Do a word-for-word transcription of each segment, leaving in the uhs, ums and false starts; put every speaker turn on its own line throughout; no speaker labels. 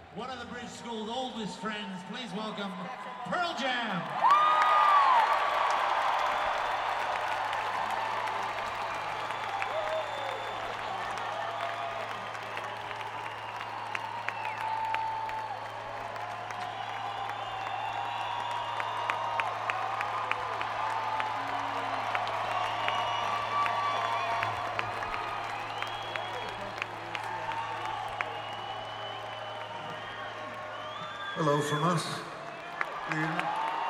one of the Bridge School's oldest friends. Please welcome Pearl Jam.
Hello from us. Good evening.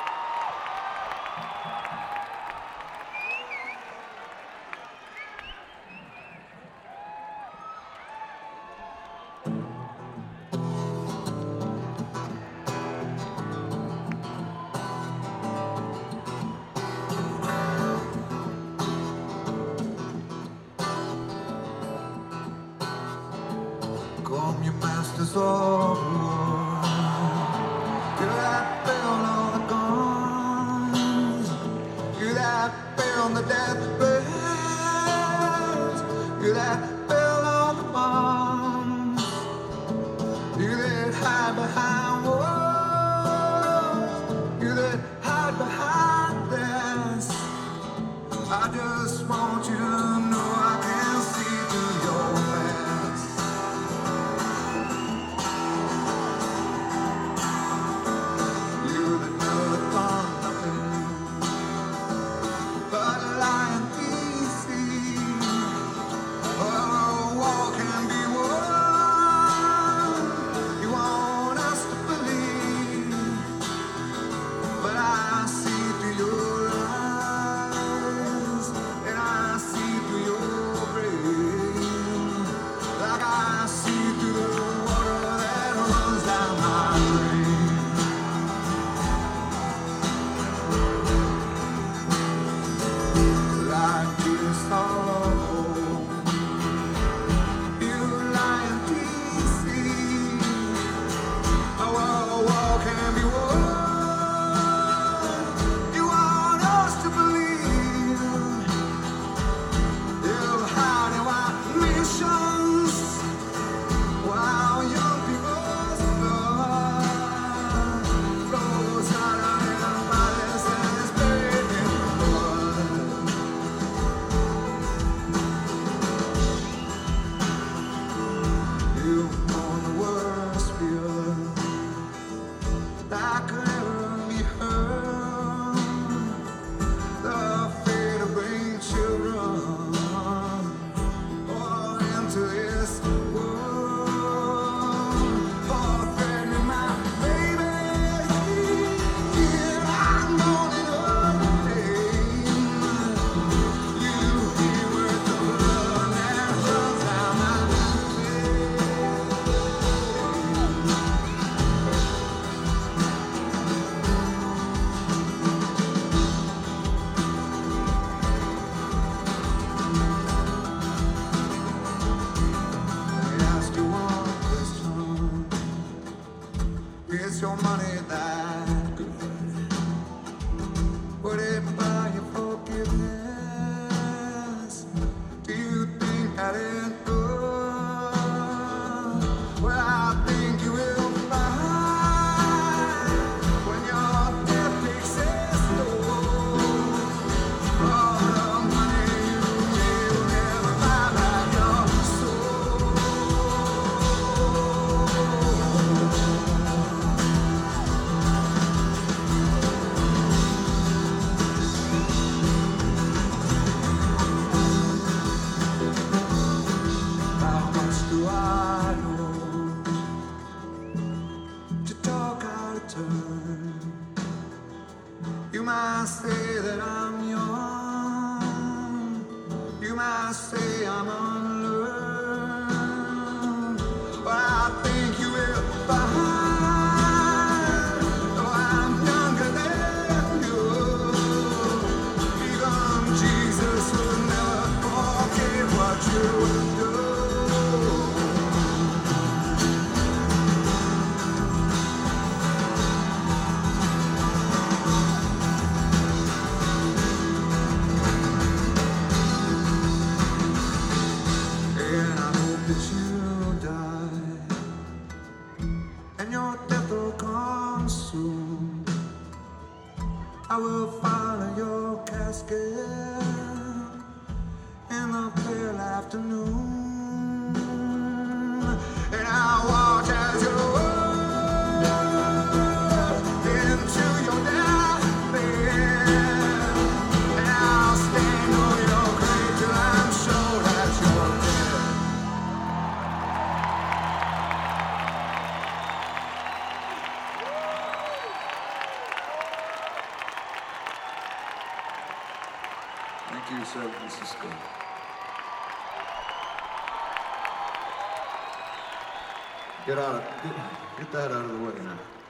Come, you masters of war. You that build all the guns, you that build the deathbeds, you that build all the bombs, you that hide behind walls, you that hide behind this. I just want you to know I can see through your mask. Is your money that good? Would it buy you forgiveness? Do you think that it's good? Well, I think you will find when your death takes its toll. All the money you made will never buy back your soul. afternoon, and I watch as you walk into your deathbed, and I'll stand on your grave till I'm sure that you're dead. Thank you, San Francisco. Get out of, get, get that out of the way now.